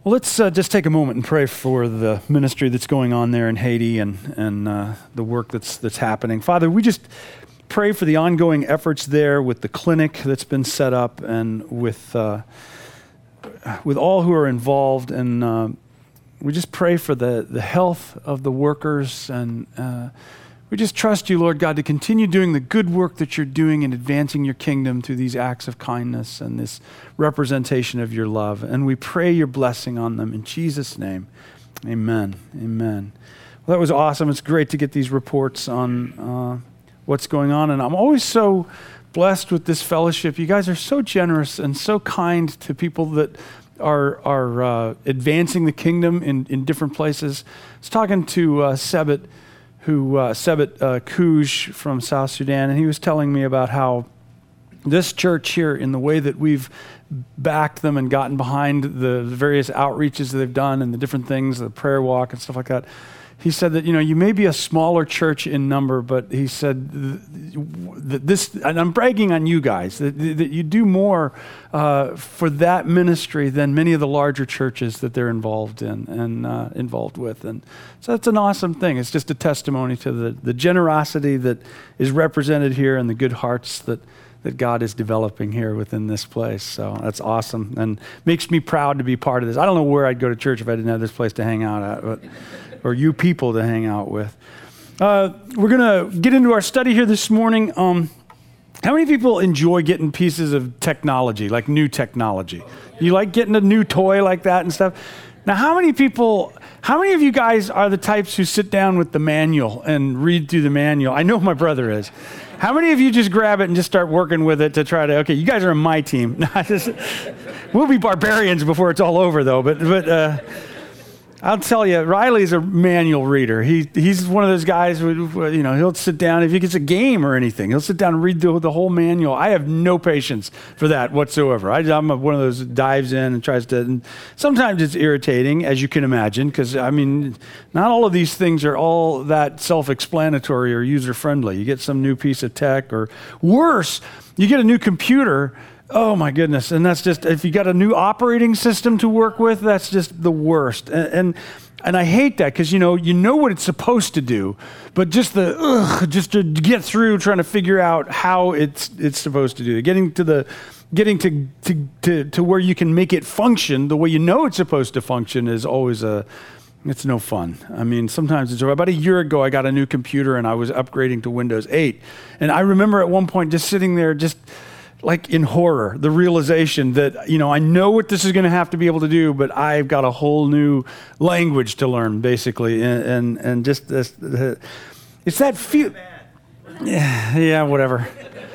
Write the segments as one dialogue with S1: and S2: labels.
S1: Well, let's just take a moment and pray for the ministry that's going on there in Haiti and the work that's happening. Father, we just pray for the ongoing efforts there with the clinic that's been set up and with all who are involved. And we just pray for the health of the workers. And we just trust you, Lord God, to continue doing the good work that you're doing in advancing your kingdom through these acts of kindness and this representation of your love. And we pray your blessing on them in Jesus' name. Amen. Amen. Well, that was awesome. It's great to get these reports on what's going on. And I'm always so blessed with this fellowship. You guys are so generous and so kind to people that are advancing the kingdom in different places. I was talking to Sebit Kuj from South Sudan, and he was telling me about how this church here, in the way that we've backed them and gotten behind the various outreaches that they've done and the different things, the prayer walk and stuff like that, he said that, you may be a smaller church in number, but he said that this, and I'm bragging on you guys, that you do more for that ministry than many of the larger churches that they're involved in and involved with. And so that's an awesome thing. It's just a testimony to the generosity that is represented here and the good hearts that God is developing here within this place. So that's awesome and makes me proud to be part of this. I don't know where I'd go to church if I didn't have this place to hang out at, or you people to hang out with. We're going to get into our study here this morning. How many people enjoy getting pieces of technology, like new technology? You like getting a new toy like that and stuff? Now, how many of you guys are the types who sit down with the manual and read through the manual? I know my brother is. How many of you just grab it and just start working with it to try to, okay, you guys are on my team. We'll be barbarians before it's all over, though. But I'll tell you, Riley's a manual reader. He's one of those guys who, he'll sit down, if he gets a game or anything, he'll sit down and read the whole manual. I have no patience for that whatsoever. I'm one of those that dives in and tries to, and sometimes it's irritating, as you can imagine, because, not all of these things are all that self-explanatory or user-friendly. You get some new piece of tech, or worse, you get a new computer. Oh my goodness. And that's just, if you got a new operating system to work with, that's just the worst. And I hate that because, you know what it's supposed to do, but just to get through trying to figure out how it's supposed to do it. Getting to where you can make it function the way you know it's supposed to function is always it's no fun. Sometimes it's about a year ago, I got a new computer and I was upgrading to Windows 8. And I remember at one point just sitting there, just like in horror, the realization that, I know what this is going to have to be able to do, but I've got a whole new language to learn, basically. And just this, it's that feel. Yeah, whatever.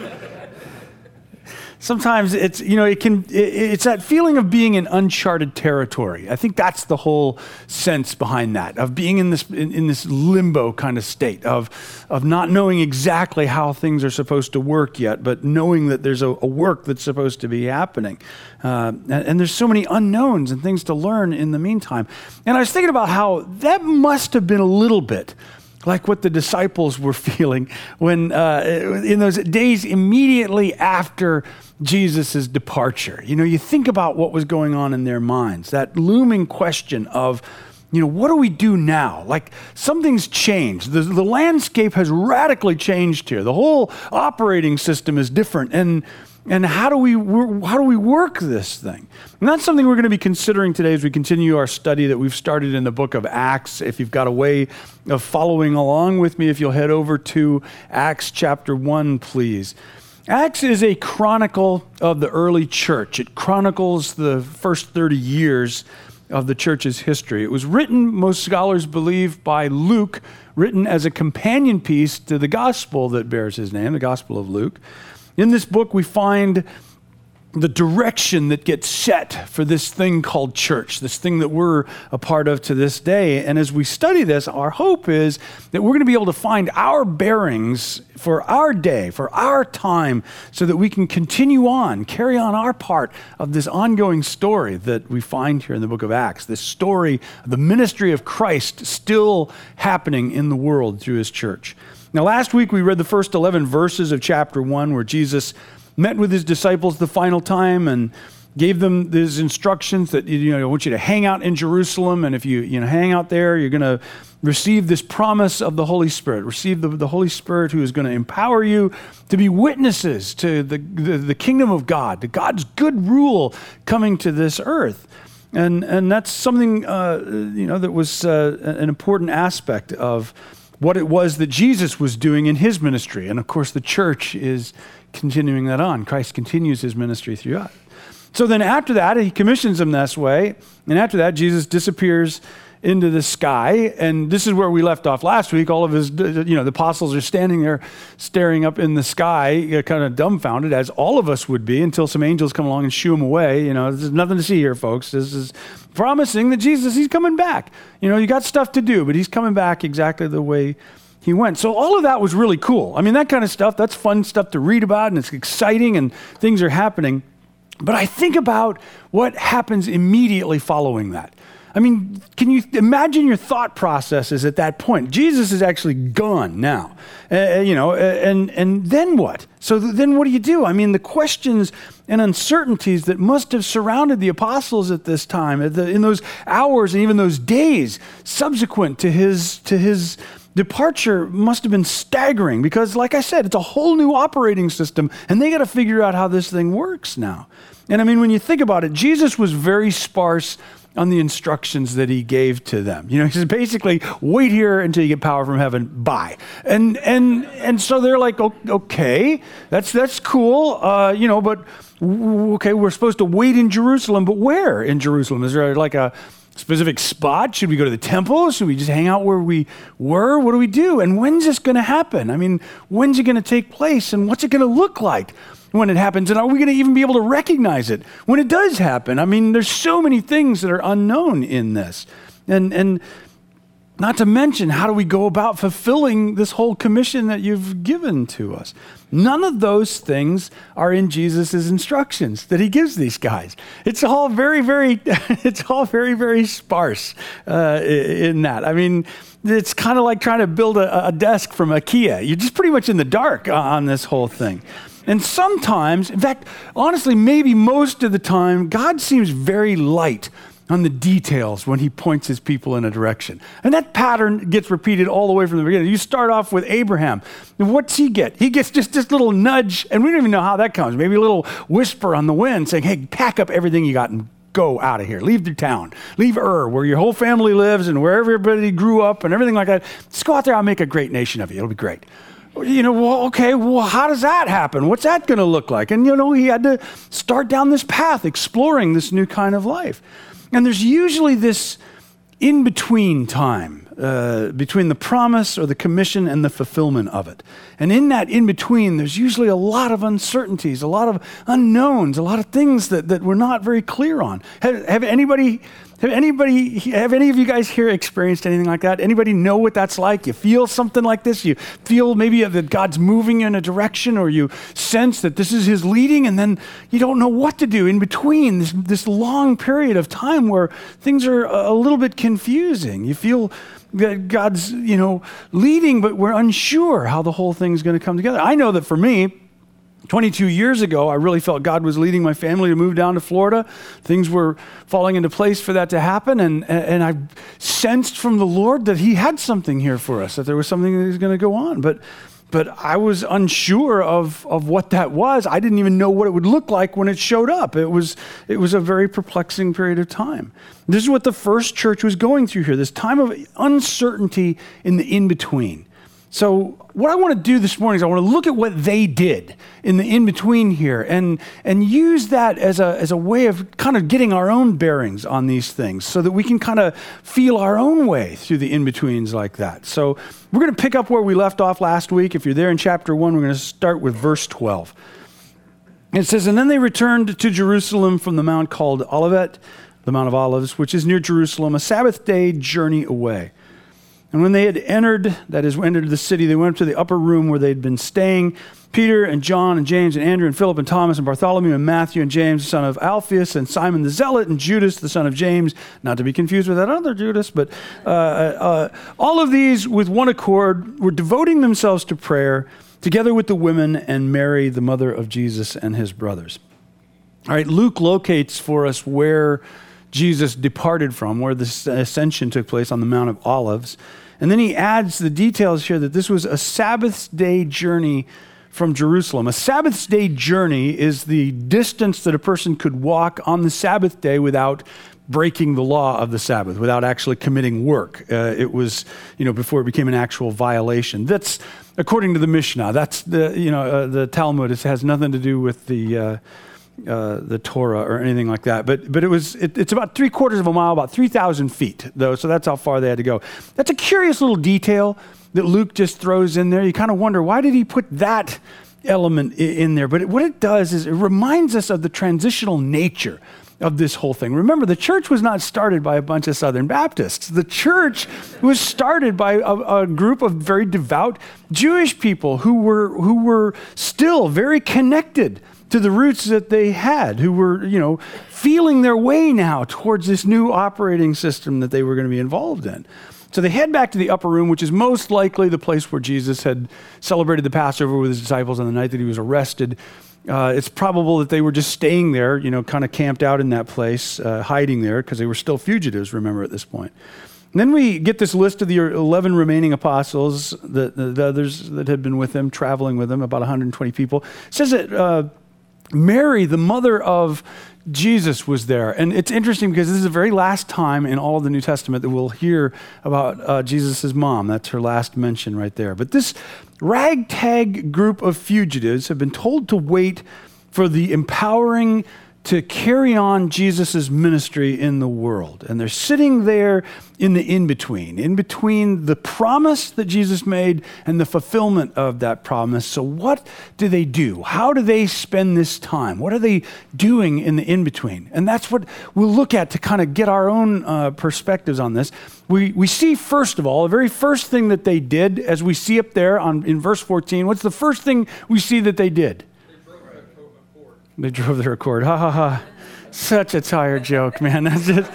S1: Sometimes it's, it's that feeling of being in uncharted territory. I think that's the whole sense behind that, of being in this limbo kind of state of not knowing exactly how things are supposed to work yet, but knowing that there's a work that's supposed to be happening. And there's so many unknowns and things to learn in the meantime. And I was thinking about how that must have been a little bit like what the disciples were feeling when in those days immediately after Jesus' departure. You think about what was going on in their minds, that looming question of, what do we do now? Like, something's changed. The landscape has radically changed here. The whole operating system is different. And how do we work this thing? And that's something we're going to be considering today as we continue our study that we've started in the book of Acts. If you've got a way of following along with me, if you'll head over to Acts chapter 1, please. Acts is a chronicle of the early church. It chronicles the first 30 years of the church's history. It was written, most scholars believe, by Luke, written as a companion piece to the gospel that bears his name, the Gospel of Luke. In this book, we find the direction that gets set for this thing called church, this thing that we're a part of to this day. And as we study this, our hope is that we're going to be able to find our bearings for our day, for our time, so that we can continue on, carry on our part of this ongoing story that we find here in the book of Acts, this story of the ministry of Christ still happening in the world through his church. Now, last week we read the first 11 verses of chapter 1 where Jesus met with his disciples the final time, and gave them these instructions that, I want you to hang out in Jerusalem, and if you hang out there, you're going to receive this promise of the Holy Spirit. Receive the Holy Spirit, who is going to empower you to be witnesses to the kingdom of God, to God's good rule coming to this earth. And that's something, that was an important aspect of what it was that Jesus was doing in his ministry. And of course, the church is continuing that on. Christ continues his ministry throughout. So then after that, he commissions them this way. And after that, Jesus disappears into the sky. And this is where we left off last week. All of his, the apostles are standing there staring up in the sky, kind of dumbfounded, as all of us would be, until some angels come along and shoo them away. There's nothing to see here, folks. This is promising that Jesus, he's coming back. You got stuff to do, but he's coming back exactly the way he went. So all of that was really cool. I mean, that kind of stuff, that's fun stuff to read about, and it's exciting, and things are happening. But I think about what happens immediately following that. I mean, can you imagine your thought processes at that point? Jesus is actually gone now, and then what? So then what do you do? I mean, the questions and uncertainties that must have surrounded the apostles at this time, in those hours and even those days subsequent to his departure, must have been staggering, because like I said, it's a whole new operating system, and they got to figure out how this thing works now. And I mean, when you think about it, Jesus was very sparse on the instructions that he gave to them. He says, basically, wait here until you get power from heaven, bye. And so they're like, okay, that's cool, but okay, we're supposed to wait in Jerusalem, but where in Jerusalem? Is there like a specific spot? Should we go to the temple? Should we just hang out where we were? What do we do? And when's this going to happen? I mean, when's it going to take place? And what's it going to look like when it happens? And are we going to even be able to recognize it when it does happen? I mean, there's so many things that are unknown in this. And not to mention, how do we go about fulfilling this whole commission that you've given to us? None of those things are in Jesus' instructions that he gives these guys. It's all very, very, very sparse in that. I mean, it's kind of like trying to build a desk from IKEA. You're just pretty much in the dark on this whole thing. And sometimes, in fact, honestly, maybe most of the time, God seems very light on the details when he points his people in a direction. And that pattern gets repeated all the way from the beginning. You start off with Abraham. And what's he get? He gets just this little nudge, and we don't even know how that comes. Maybe a little whisper on the wind saying, hey, pack up everything you got and go out of here. Leave the town. Leave Ur, where your whole family lives and where everybody grew up and everything like that. Just go out there. I'll make a great nation of you. It'll be great. How does that happen? What's that going to look like? And, he had to start down this path, exploring this new kind of life. And there's usually this in-between time between the promise or the commission and the fulfillment of it. And in that in-between, there's usually a lot of uncertainties, a lot of unknowns, a lot of things that we're not very clear on. Have any of you guys here experienced anything like that? Anybody know what that's like? You feel something like this? You feel maybe that God's moving you in a direction, or you sense that this is his leading, and then you don't know what to do in between this long period of time where things are a little bit confusing. You feel that God's, leading, but we're unsure how the whole thing's going to come together. I know that for me, 22 years ago, I really felt God was leading my family to move down to Florida. Things were falling into place for that to happen, and I sensed from the Lord that he had something here for us, that there was something that was going to go on. But I was unsure of what that was. I didn't even know what it would look like when it showed up. It was a very perplexing period of time. This is what the first church was going through here, this time of uncertainty in the in-between. So what I want to do this morning is I want to look at what they did in the in-between here and use that as a way of kind of getting our own bearings on these things so that we can kind of feel our own way through the in-betweens like that. So we're going to pick up where we left off last week. If you're there in chapter 1, we're going to start with verse 12. It says, "And then they returned to Jerusalem from the mount called Olivet, the Mount of Olives, which is near Jerusalem, a Sabbath day journey away. And when they had entered the city, they went up to the upper room where they'd been staying. Peter and John and James and Andrew and Philip and Thomas and Bartholomew and Matthew and James, the son of Alphaeus, and Simon the Zealot and Judas, the son of James, not to be confused with that other Judas, but all of these with one accord were devoting themselves to prayer together with the women and Mary, the mother of Jesus, and his brothers." All right, Luke locates for us where Jesus departed from, where the ascension took place on the Mount of Olives. And then he adds the details here that this was a Sabbath day journey from Jerusalem. A Sabbath day journey is the distance that a person could walk on the Sabbath day without breaking the law of the Sabbath, without actually committing work. It was, before it became an actual violation. That's according to the Mishnah. That's the Talmud. It has nothing to do with the Torah or anything like that. But it's about 3/4 of a mile, about 3,000 feet, though. So that's how far they had to go. That's a curious little detail that Luke just throws in there. You kind of wonder, why did he put that element in there? But what it does is it reminds us of the transitional nature of this whole thing. Remember, the church was not started by a bunch of Southern Baptists. The church was started by a group of very devout Jewish people who were still very connected to the roots that they had, who were, feeling their way now towards this new operating system that they were going to be involved in. So they head back to the upper room, which is most likely the place where Jesus had celebrated the Passover with his disciples on the night that he was arrested. It's probable that they were just staying there, kind of camped out in that place, hiding there, because they were still fugitives, remember, at this point. And then we get this list of the 11 remaining apostles, the others that had been with him, traveling with him, about 120 people. It says that Mary, the mother of Jesus, was there. And it's interesting because this is the very last time in all of the New Testament that we'll hear about Jesus' mom. That's her last mention right there. But this ragtag group of fugitives have been told to wait for the empowering to carry on Jesus' ministry in the world. And they're sitting there in the in-between the promise that Jesus made and the fulfillment of that promise. So what do they do? How do they spend this time? What are they doing in the in-between? And that's what we'll look at to kind of get our own perspectives on this. We see, first of all, the very first thing that they did, as we see up there in verse 14, what's the first thing we see that they did? They drove their Accord. Ha, ha, ha. Such a tired joke, man. That's just...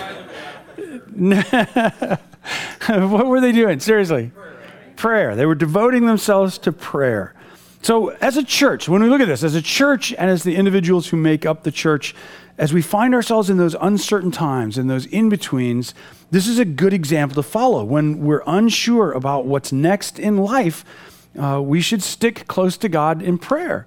S1: What were they doing? Seriously. Prayer. They were devoting themselves to prayer. So as a church, when we look at this, as a church and as the individuals who make up the church, as we find ourselves in those uncertain times, in those in-betweens, this is a good example to follow. When we're unsure about what's next in life, we should stick close to God in prayer.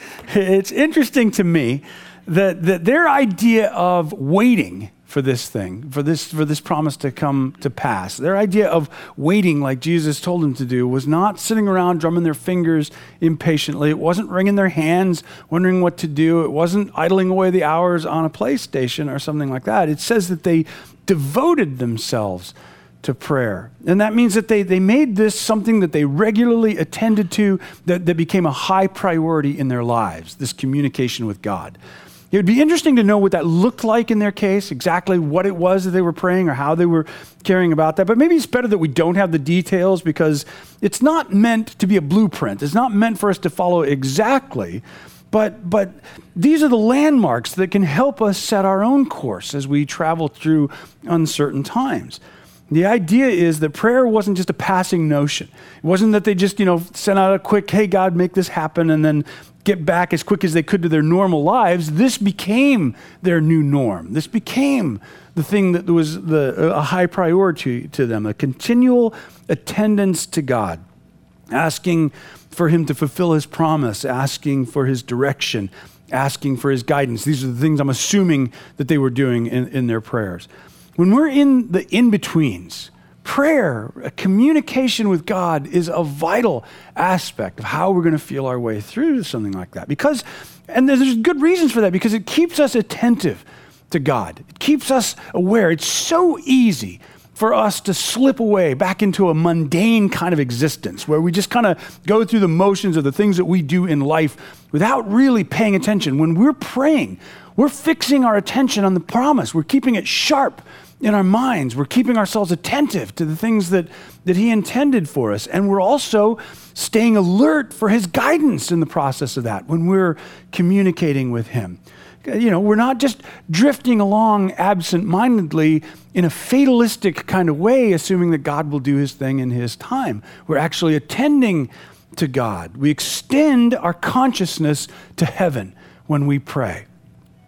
S1: It's interesting to me that their idea of waiting for this thing, for this promise to come to pass, their idea of waiting like Jesus told them to do was not sitting around drumming their fingers impatiently. It wasn't wringing their hands, wondering what to do. It wasn't idling away the hours on a PlayStation or something like that. It says that they devoted themselves to prayer. And that means that they made this something that they regularly attended to, that became a high priority in their lives, this communication with God. It would be interesting to know what that looked like in their case, exactly what it was that they were praying or how they were caring about that. But maybe it's better that we don't have the details, because it's not meant to be a blueprint. It's not meant for us to follow exactly. But these are the landmarks that can help us set our own course as we travel through uncertain times. The idea is that prayer wasn't just a passing notion. It wasn't that they just, sent out a quick, hey, God, make this happen, and then get back as quick as they could to their normal lives. This became their new norm. This became the thing that was a high priority to them, a continual attendance to God, asking for him to fulfill his promise, asking for his direction, asking for his guidance. These are the things I'm assuming that they were doing in their prayers. When we're in the in-betweens, prayer, a communication with God, is a vital aspect of how we're going to feel our way through something like that. And there's good reasons for that, because it keeps us attentive to God. It keeps us aware. It's so easy for us to slip away back into a mundane kind of existence where we just kind of go through the motions of the things that we do in life without really paying attention. When we're praying, we're fixing our attention on the promise. We're keeping it sharp in our minds. We're keeping ourselves attentive to the things that he intended for us. And we're also staying alert for his guidance in the process of that when we're communicating with him. We're not just drifting along absent-mindedly in a fatalistic kind of way, assuming that God will do his thing in his time. We're actually attending to God. We extend our consciousness to heaven when we pray.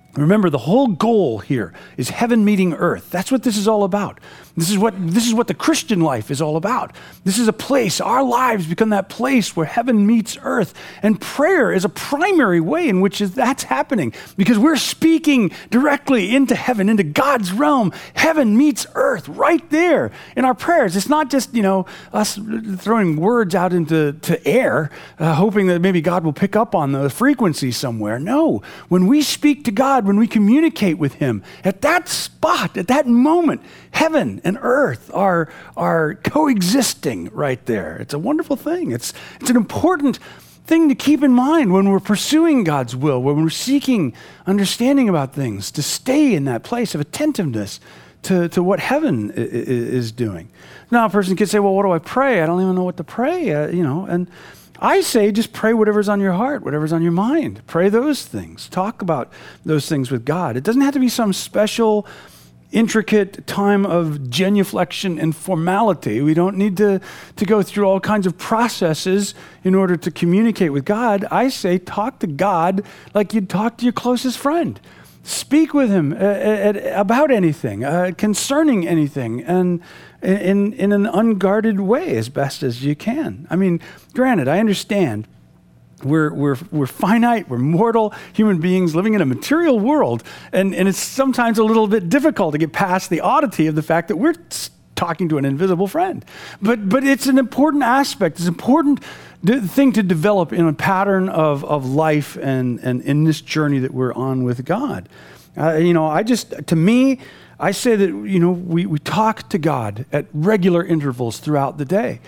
S1: Remember, the whole goal here is heaven meeting earth. That's what this is all about. This is what the Christian life is all about. This is a place, our lives become that place where heaven meets earth. And prayer is a primary way in which that's happening, because we're speaking directly into heaven, into God's realm. Heaven meets earth right there in our prayers. It's not just, us throwing words out into air, hoping that maybe God will pick up on the frequency somewhere. No, when we speak to God, when we communicate with him, at that spot, at that moment, heaven and earth are coexisting right there. It's a wonderful thing. It's an important thing to keep in mind when we're pursuing God's will, when we're seeking understanding about things, to stay in that place of attentiveness to what heaven is doing. Now, a person could say, well, what do I pray? I don't even know what to pray, and I say just pray whatever's on your heart, whatever's on your mind. Pray those things. Talk about those things with God. It doesn't have to be some special, intricate time of genuflection and formality. We don't need to go through all kinds of processes in order to communicate with God. I say talk to God like you'd talk to your closest friend. Speak with him about anything, concerning anything, and in an unguarded way as best as you can. I mean, granted, I understand we're finite, we're mortal human beings living in a material world, and it's sometimes a little bit difficult to get past the oddity of the fact that we're talking to an invisible friend. But it's an important aspect. It's an important thing to develop in a pattern of life and in this journey that we're on with God. I say that, we talk to God at regular intervals throughout the day.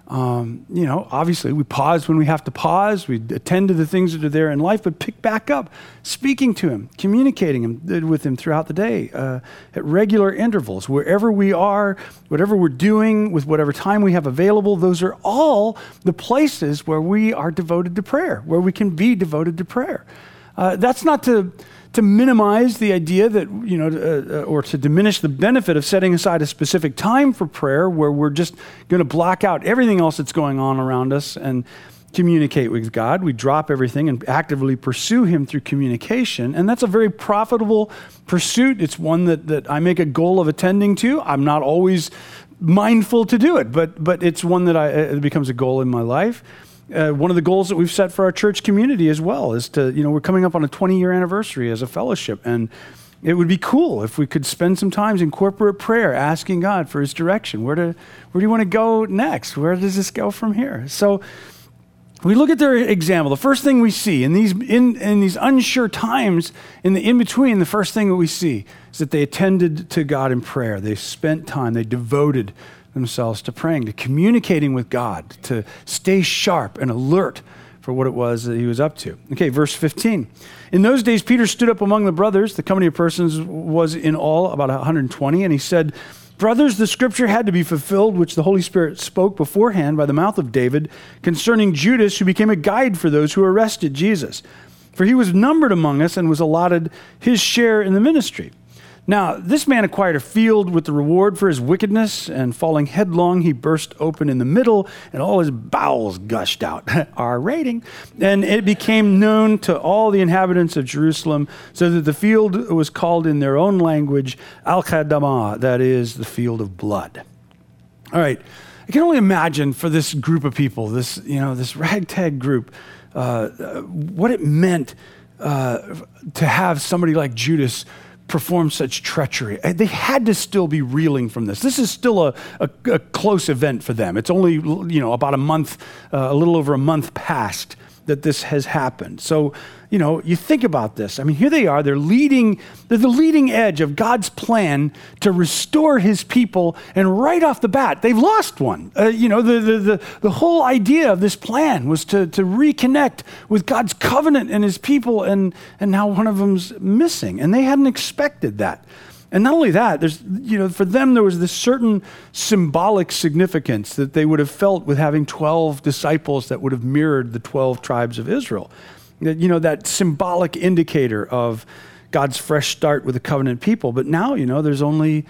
S1: Obviously we pause when we have to pause. We attend to the things that are there in life, but pick back up, speaking to him, communicating with him throughout the day at regular intervals. Wherever we are, whatever we're doing, with whatever time we have available, those are all the places where we are devoted to prayer, where we can be devoted to prayer. That's not to minimize the idea that, or to diminish the benefit of setting aside a specific time for prayer where we're just going to block out everything else that's going on around us and communicate with God. We drop everything and actively pursue him through communication. And that's a very profitable pursuit. It's one that I make a goal of attending to. I'm not always mindful to do it, but it's one that it becomes a goal in my life. One of the goals that we've set for our church community as well is to, we're coming up on a 20-year anniversary as a fellowship, and it would be cool if we could spend some time in corporate prayer asking God for his direction. Where do you want to go next? Where does this go from here? So we look at their example. The first thing we see in these unsure times, in the in-between, the first thing that we see is that they attended to God in prayer. They spent time, they devoted themselves to praying, to communicating with God, to stay sharp and alert for what it was that he was up to. Okay, verse 15. In those days, Peter stood up among the brothers. The company of persons was in all about 120, and he said, "Brothers, the scripture had to be fulfilled, which the Holy Spirit spoke beforehand by the mouth of David concerning Judas, who became a guide for those who arrested Jesus. For he was numbered among us and was allotted his share in the ministry. Now, this man acquired a field with the reward for his wickedness, and falling headlong, he burst open in the middle, and all his bowels gushed out." Our rating. "And it became known to all the inhabitants of Jerusalem, so that the field was called in their own language, Al-Qadamah, that is, the field of blood." All right. I can only imagine for this group of people, this ragtag group, what it meant to have somebody like Judas perform such treachery. They had to still be reeling from this. This is still a close event for them. It's only, about a month, a little over a month past that this has happened. So, you think about this. I mean, here they are. They're the leading edge of God's plan to restore his people. And right off the bat, they've lost one. The whole idea of this plan was to reconnect with God's covenant and his people. And now one of them's missing. And they hadn't expected that. And not only that, for them, there was this certain symbolic significance that they would have felt with having 12 disciples that would have mirrored the 12 tribes of Israel. That symbolic indicator of God's fresh start with the covenant people. But now, there's only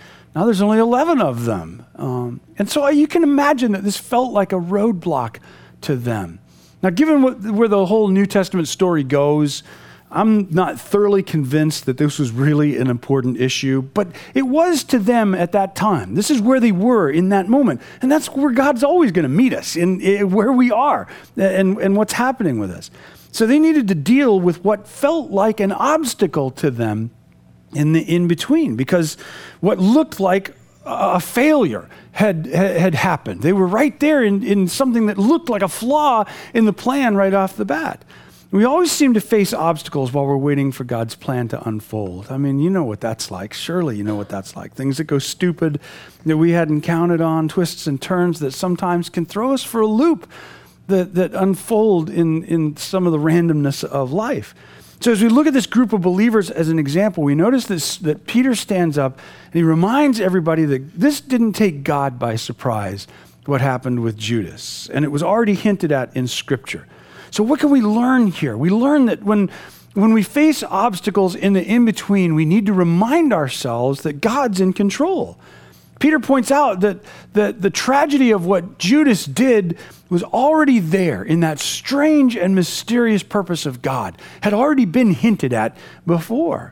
S1: 11 of them. And so you can imagine that this felt like a roadblock to them. Now, given where the whole New Testament story goes, I'm not thoroughly convinced that this was really an important issue, but it was to them at that time. This is where they were in that moment. And that's where God's always going to meet us, in where we are and what's happening with us. So they needed to deal with what felt like an obstacle to them in the in-between, because what looked like a failure had happened. They were right there in something that looked like a flaw in the plan right off the bat. We always seem to face obstacles while we're waiting for God's plan to unfold. I mean, you know what that's like. Surely you know what that's like. Things that go stupid that we hadn't counted on, twists and turns that sometimes can throw us for a loop that unfold in some of the randomness of life. So as we look at this group of believers as an example, we notice that Peter stands up and he reminds everybody that this didn't take God by surprise, what happened with Judas. And it was already hinted at in Scripture. So what can we learn here? We learn that when we face obstacles in the in-between, we need to remind ourselves that God's in control. Peter points out that the tragedy of what Judas did was already there in that strange and mysterious purpose of God, had already been hinted at before.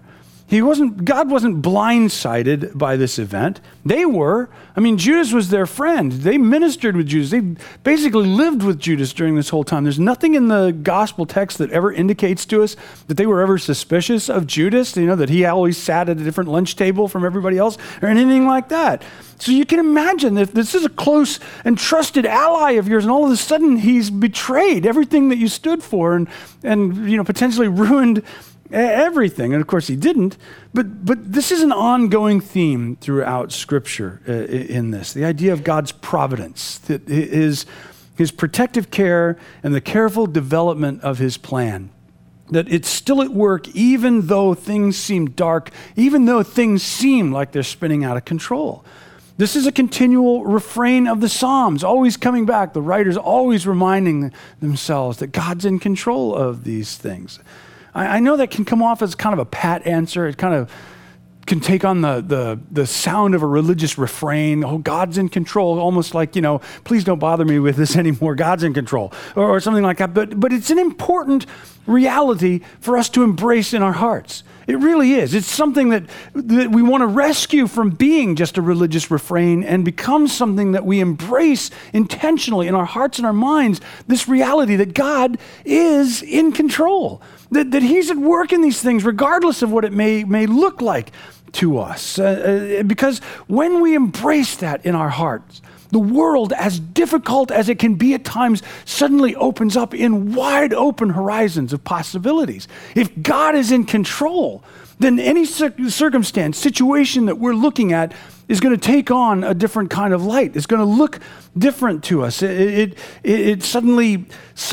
S1: God wasn't blindsided by this event. They were. I mean, Judas was their friend. They ministered with Judas. They basically lived with Judas during this whole time. There's nothing in the gospel text that ever indicates to us that they were ever suspicious of Judas, that he always sat at a different lunch table from everybody else or anything like that. So you can imagine that this is a close and trusted ally of yours, and all of a sudden he's betrayed everything that you stood for and potentially ruined everything. And of course he didn't, but this is an ongoing theme throughout Scripture in this. The idea of God's providence, that his protective care and the careful development of his plan. That it's still at work even though things seem dark, even though things seem like they're spinning out of control. This is a continual refrain of the Psalms, always coming back. The writers always reminding themselves that God's in control of these things. I know that can come off as kind of a pat answer. It kind of can take on the sound of a religious refrain. Oh, God's in control, almost like, please don't bother me with this anymore. God's in control, or something like that. But it's an important reality for us to embrace in our hearts. It really is. It's something that we want to rescue from being just a religious refrain and become something that we embrace intentionally in our hearts and our minds, this reality that God is in control, that he's at work in these things regardless of what it may look like to us. Because when we embrace that in our hearts, the world, as difficult as it can be at times, suddenly opens up in wide open horizons of possibilities. If God is in control, then any circumstance, situation that we're looking at is going to take on a different kind of light. It's going to look different to us. It suddenly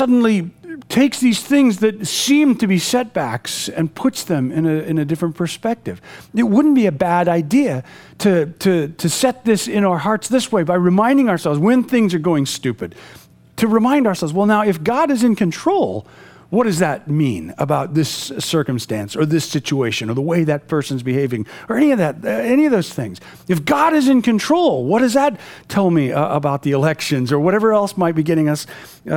S1: takes these things that seem to be setbacks and puts them in a different perspective. It wouldn't be a bad idea to set this in our hearts this way by reminding ourselves when things are going stupid, to remind ourselves, well, now if God is in control, what does that mean about this circumstance or this situation or the way that person's behaving or any of those things? If God is in control, what does that tell me about the elections or whatever else might be getting us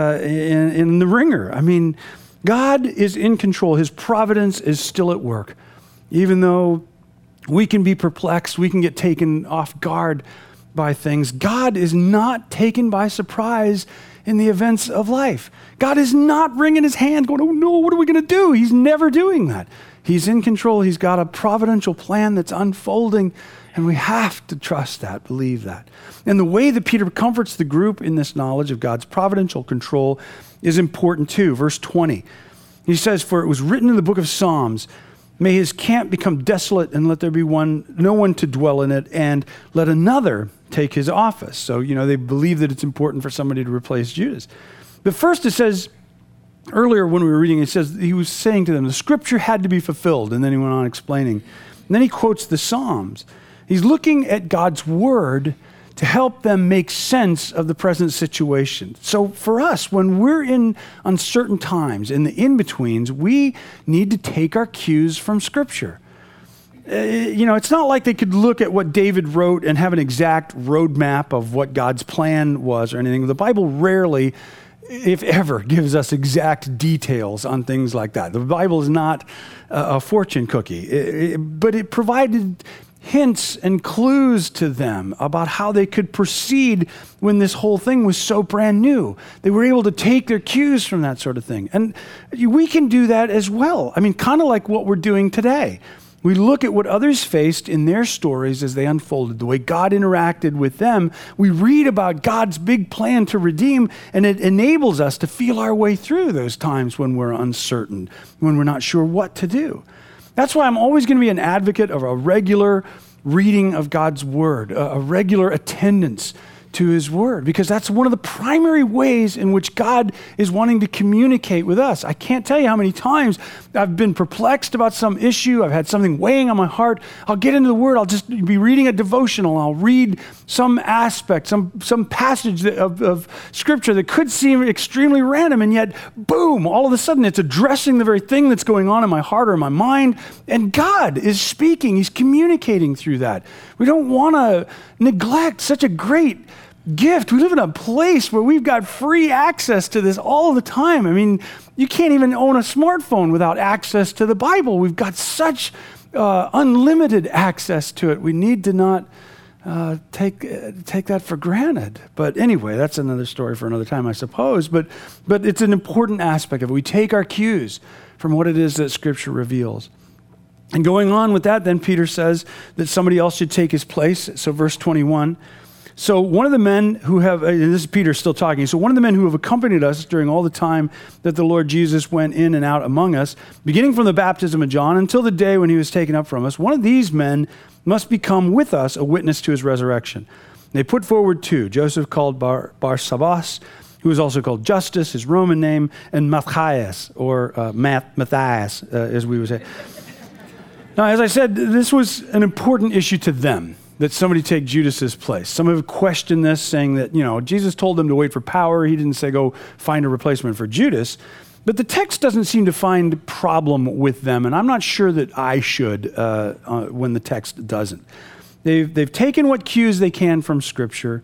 S1: in the ringer? I mean, God is in control. His providence is still at work. Even though we can be perplexed, we can get taken off guard by things, God is not taken by surprise in the events of life. God is not wringing his hand going, oh no, what are we going to do? He's never doing that. He's in control. He's got a providential plan that's unfolding, and we have to trust that, believe that. And the way that Peter comforts the group in this knowledge of God's providential control is important too. Verse 20, he says, for it was written in the book of Psalms, may his camp become desolate and let there be no one to dwell in it, and let another take his office. So, they believe that it's important for somebody to replace Judas. But first it says, earlier when we were reading, it says he was saying to them, the scripture had to be fulfilled. And then he went on explaining. And then he quotes the Psalms. He's looking at God's word to help them make sense of the present situation. So for us, when we're in uncertain times, in the in-betweens, we need to take our cues from Scripture. It's not like they could look at what David wrote and have an exact roadmap of what God's plan was or anything. The Bible rarely if ever, gives us exact details on things like that. The Bible is not a fortune cookie, but it provided hints and clues to them about how they could proceed when this whole thing was so brand new. They were able to take their cues from that sort of thing. And we can do that as well. I mean, kind of like what we're doing today. We look at what others faced in their stories as they unfolded, the way God interacted with them. We read about God's big plan to redeem, and it enables us to feel our way through those times when we're uncertain, when we're not sure what to do. That's why I'm always going to be an advocate of a regular reading of God's word, a regular attendance to his word, because that's one of the primary ways in which God is wanting to communicate with us. I can't tell you how many times I've been perplexed about some issue. I've had something weighing on my heart. I'll get into the word. I'll just be reading a devotional. I'll read some aspect, some passage of scripture that could seem extremely random, and yet, boom, all of a sudden it's addressing the very thing that's going on in my heart or in my mind, and God is speaking. He's communicating through that. We don't want to neglect such a great gift. We live in a place where we've got free access to this all the time. I mean, you can't even own a smartphone without access to the Bible. We've got such unlimited access to it. We need to not take that for granted. But anyway, that's another story for another time, I suppose. But it's an important aspect of it. We take our cues from what it is that Scripture reveals. And going on with that, then Peter says that somebody else should take his place. So verse 21, so one of the men who have, and this is Peter still talking, so one of the men who have accompanied us during all the time that the Lord Jesus went in and out among us, beginning from the baptism of John until the day when he was taken up from us, one of these men must become with us a witness to his resurrection. They put forward two, Joseph called Barsabbas, who is also called Justus, his Roman name, and Matthias, or Matthias, as we would say. Now, as I said, this was an important issue to them, that somebody take Judas's place. Some have questioned this, saying that, Jesus told them to wait for power. He didn't say go find a replacement for Judas. But the text doesn't seem to find problem with them, and I'm not sure that I should when the text doesn't. They've taken what cues they can from Scripture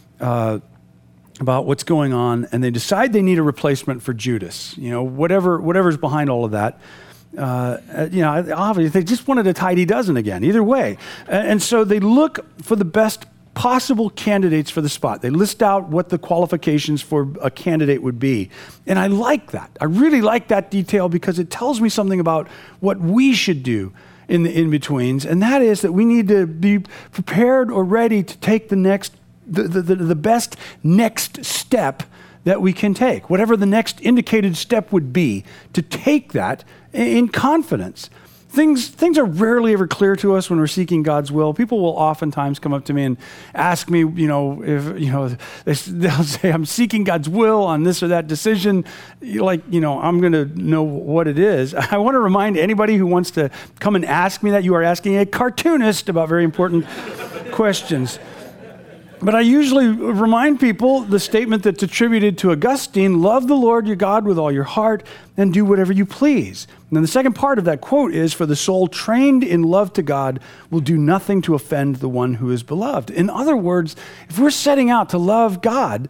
S1: about what's going on, and they decide they need a replacement for Judas. Whatever's behind all of that. Obviously they just wanted a tidy dozen again, either way. And so they look for the best possible candidates for the spot. They list out what the qualifications for a candidate would be. And I like that. I really like that detail because it tells me something about what we should do in the in-betweens. And that is that we need to be prepared or ready to take the best next step that we can take, whatever the next indicated step would be, to take that in confidence. Things are rarely ever clear to us when we're seeking God's will. People will oftentimes come up to me and ask me, if they'll say, I'm seeking God's will on this or that decision, I'm going to know what it is. I want to remind anybody who wants to come and ask me that you are asking a cartoonist about very important questions. But I usually remind people the statement that's attributed to Augustine, love the Lord your God with all your heart and do whatever you please. And then the second part of that quote is, for the soul trained in love to God will do nothing to offend the one who is beloved. In other words, if we're setting out to love God,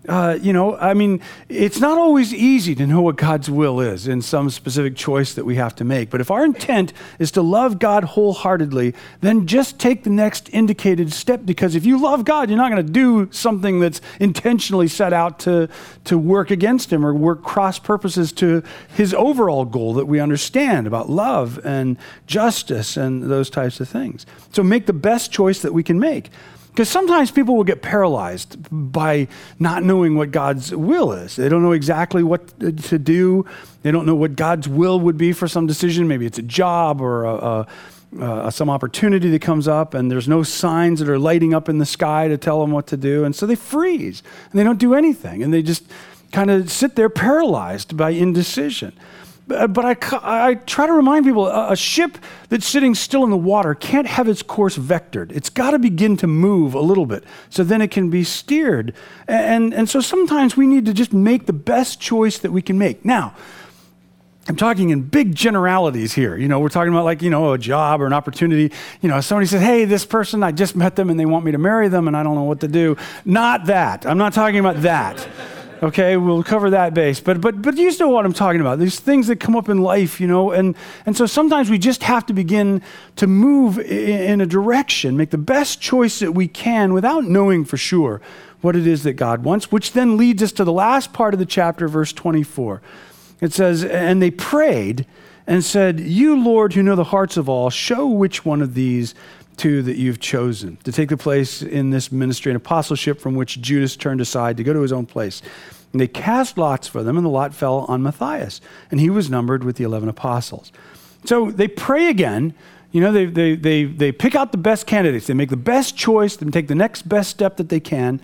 S1: it's not always easy to know what God's will is in some specific choice that we have to make. But if our intent is to love God wholeheartedly, then just take the next indicated step, because if you love God, you're not going to do something that's intentionally set out to work against him or work cross purposes to his overall goal that we understand about love and justice and those types of things. So make the best choice that we can make. Because sometimes people will get paralyzed by not knowing what God's will is. They don't know exactly what to do. They don't know what God's will would be for some decision. Maybe it's a job or some opportunity that comes up, and there's no signs that are lighting up in the sky to tell them what to do. And so they freeze, and they don't do anything. And they just kind of sit there paralyzed by indecision. But I try to remind people, a ship that's sitting still in the water can't have its course vectored. It's got to begin to move a little bit so then it can be steered. And so sometimes we need to just make the best choice that we can make. Now, I'm talking in big generalities here. We're talking about a job or an opportunity. Somebody says, hey, this person, I just met them and they want me to marry them and I don't know what to do. Not that. I'm not talking about that. Okay, we'll cover that base. But you know what I'm talking about. These things that come up in life, and so sometimes we just have to begin to move in a direction, make the best choice that we can without knowing for sure what it is that God wants, which then leads us to the last part of the chapter, verse 24. It says, "And they prayed and said, 'You, Lord, who know the hearts of all, show which one of these two that you've chosen to take the place in this ministry and apostleship from which Judas turned aside to go to his own place.' And they cast lots for them, and the lot fell on Matthias, and he was numbered with the 11 apostles." So they pray again. They pick out the best candidates. They make the best choice. They take the next best step that they can,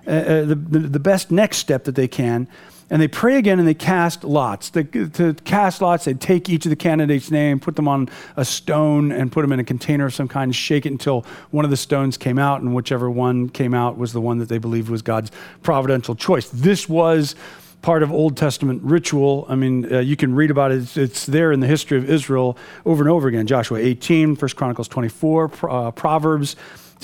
S1: the best next step that they can. And they pray again, and they cast lots. To cast lots, they take each of the candidates' name, put them on a stone, and put them in a container of some kind, and shake it until one of the stones came out, and whichever one came out was the one that they believed was God's providential choice. This was part of Old Testament ritual. I mean, you can read about it. It's there in the history of Israel over and over again. Joshua 18, 1 Chronicles 24, Proverbs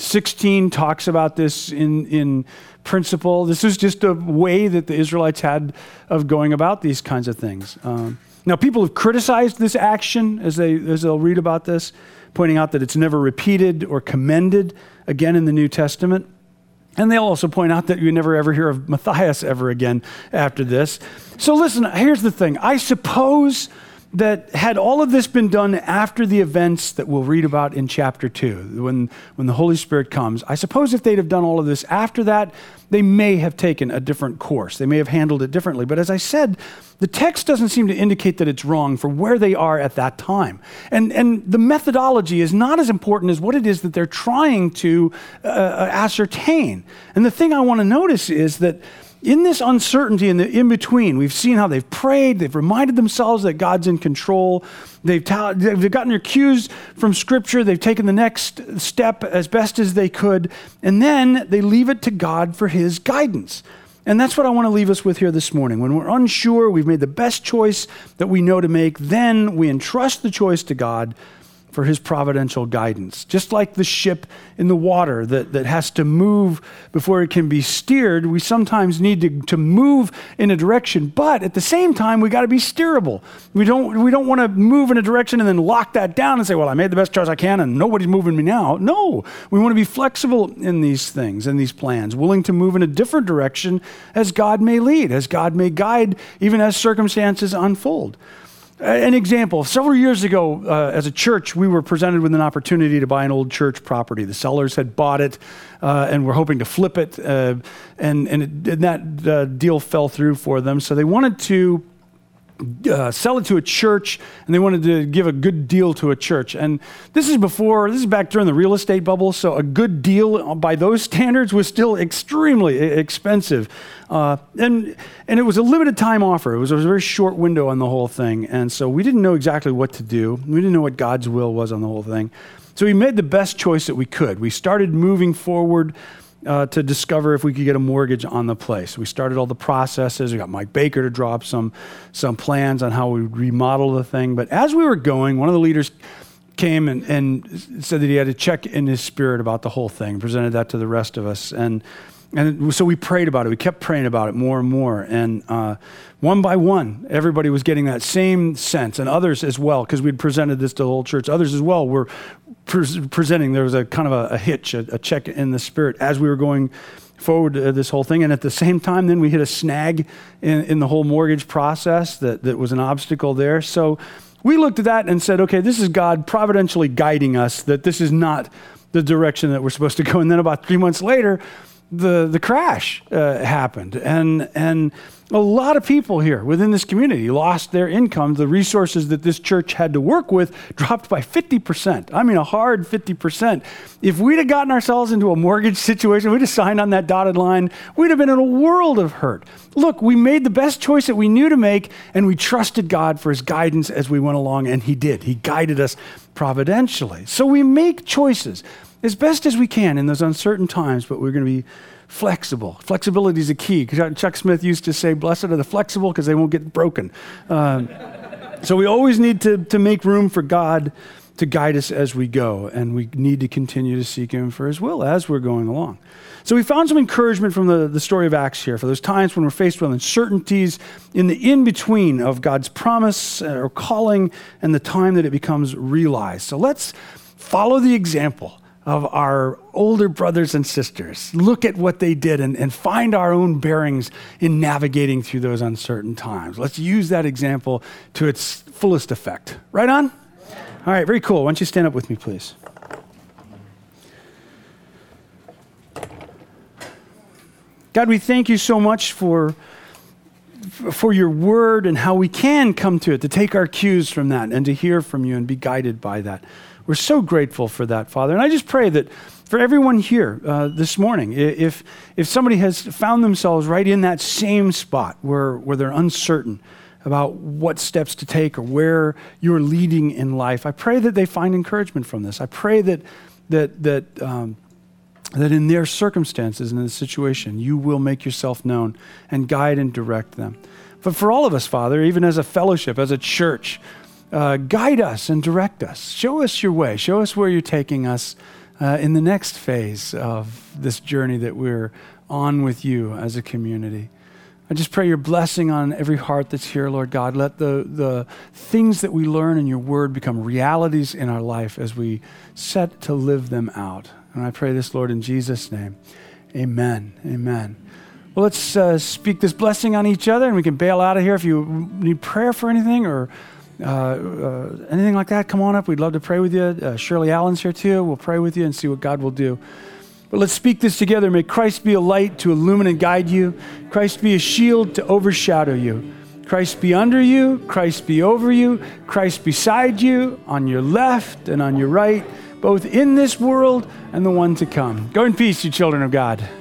S1: 16 talks about this in principle. This is just a way that the Israelites had of going about these kinds of things. Now, people have criticized this action as they'll read about this, pointing out that it's never repeated or commended again in the New Testament. And they'll also point out that you never ever hear of Matthias ever again after this. So listen, here's the thing. I suppose that had all of this been done after the events that we'll read about in chapter 2, when the Holy Spirit comes, I suppose if they'd have done all of this after that, they may have taken a different course. They may have handled it differently. But as I said, the text doesn't seem to indicate that it's wrong for where they are at that time. And the methodology is not as important as what it is that they're trying to ascertain. And the thing I want to notice is that in this uncertainty in the in-between, we've seen how they've prayed, they've reminded themselves that God's in control, they've gotten their cues from Scripture, they've taken the next step as best as they could, and then they leave it to God for His guidance. And that's what I want to leave us with here this morning. When we're unsure, we've made the best choice that we know to make, then we entrust the choice to God for His providential guidance. Just like the ship in the water that has to move before it can be steered, we sometimes need to move in a direction, but at the same time, we got to be steerable. We don't want to move in a direction and then lock that down and say, well, I made the best choice I can and nobody's moving me now. No, we want to be flexible in these things, in these plans, willing to move in a different direction as God may lead, as God may guide, even as circumstances unfold. An example, several years ago, as a church, we were presented with an opportunity to buy an old church property. The sellers had bought it and were hoping to flip it, and that deal fell through for them. So they wanted to sell it to a church, and they wanted to give a good deal to a church. And this is back during the real estate bubble, so a good deal by those standards was still extremely expensive. And it was a limited time offer. It was a very short window on the whole thing. And so we didn't know exactly what to do. We didn't know what God's will was on the whole thing. So we made the best choice that we could. We started moving forward to discover if we could get a mortgage on the place. We started all the processes. We got Mike Baker to draw up some plans on how we would remodel the thing. But as we were going, one of the leaders came and said that he had to check in his spirit about the whole thing, presented that to the rest of us. And so we prayed about it. We kept praying about it more and more. And one by one, everybody was getting that same sense, and others as well, because we'd presented this to the whole church. Others as well were presenting. There was a kind of a hitch, a check in the spirit as we were going forward to this whole thing. And at the same time, then we hit a snag in the whole mortgage process that was an obstacle there. So we looked at that and said, okay, this is God providentially guiding us, that this is not the direction that we're supposed to go. And then about 3 months later, the crash happened, and a lot of people here within this community lost their income. The resources that this church had to work with dropped by 50%. I mean, a hard 50%. If we'd have gotten ourselves into a mortgage situation, we'd have signed on that dotted line, we'd have been in a world of hurt. Look, we made the best choice that we knew to make, and we trusted God for His guidance as we went along, and He did. He guided us providentially. So we make choices as best as we can in those uncertain times, but we're going to be flexible. Flexibility is a key. Chuck Smith used to say, blessed are the flexible because they won't get broken. So we always need to make room for God to guide us as we go, and we need to continue to seek him for his will as we're going along. So we found some encouragement from the story of Acts here for those times when we're faced with uncertainties in the in-between of God's promise or calling and the time that it becomes realized. So let's follow the example of our older brothers and sisters. Look at what they did and find our own bearings in navigating through those uncertain times. Let's use that example to its fullest effect. Right on? All right, very cool. Why don't you stand up with me, please? God, we thank you so much for your word and how we can come to it, to take our cues from that and to hear from you and be guided by that. We're so grateful for that, Father. And I just pray that for everyone here this morning, if somebody has found themselves right in that same spot where they're uncertain about what steps to take or where you're leading in life, I pray that they find encouragement from this. I pray that in their circumstances and in the situation, you will make yourself known and guide and direct them. But for all of us, Father, even as a fellowship, as a church, guide us and direct us. Show us your way. Show us where you're taking us in the next phase of this journey that we're on with you as a community. I just pray your blessing on every heart that's here, Lord God. Let the things that we learn in your word become realities in our life as we set to live them out. And I pray this, Lord, in Jesus' name. Amen. Amen. Well, let's speak this blessing on each other, and we can bail out of here. If you need prayer for anything or anything like that, come on up. We'd love to pray with you. Shirley Allen's here too. We'll pray with you and see what God will do. But let's speak this together. May Christ be a light to illumine and guide you. Christ be a shield to overshadow you. Christ be under you. Christ be over you. Christ beside you, on your left and on your right, both in this world and the one to come. Go in peace, you children of God.